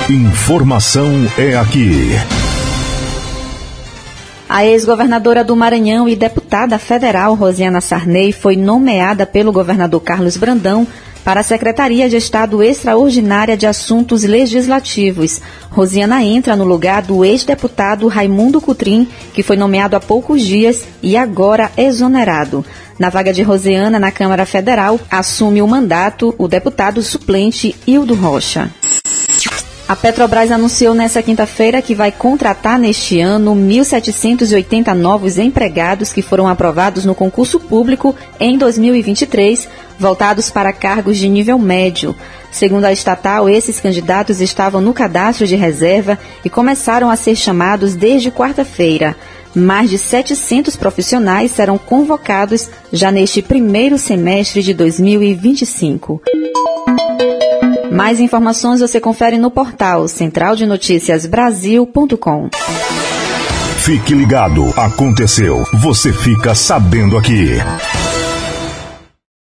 Informação é aqui. A ex-governadora do Maranhão e deputada federal Rosiana Sarney foi nomeada pelo governador Carlos Brandão para a Secretaria de Estado Extraordinária de Assuntos Legislativos. Rosiana entra no lugar do ex-deputado Raimundo Cutrim, que foi nomeado há poucos dias e agora exonerado. Na vaga de Rosiana na Câmara Federal, assume o mandato o deputado suplente Hildo Rocha. A Petrobras anunciou nesta quinta-feira que vai contratar neste ano 1.780 novos empregados que foram aprovados no concurso público em 2023, voltados para cargos de nível médio. Segundo a estatal, esses candidatos estavam no cadastro de reserva e começaram a ser chamados desde quarta-feira. Mais de 700 profissionais serão convocados já neste primeiro semestre de 2025. Mais informações você confere no portal centraldenoticiasbrasil.com. Fique ligado, aconteceu, você fica sabendo aqui.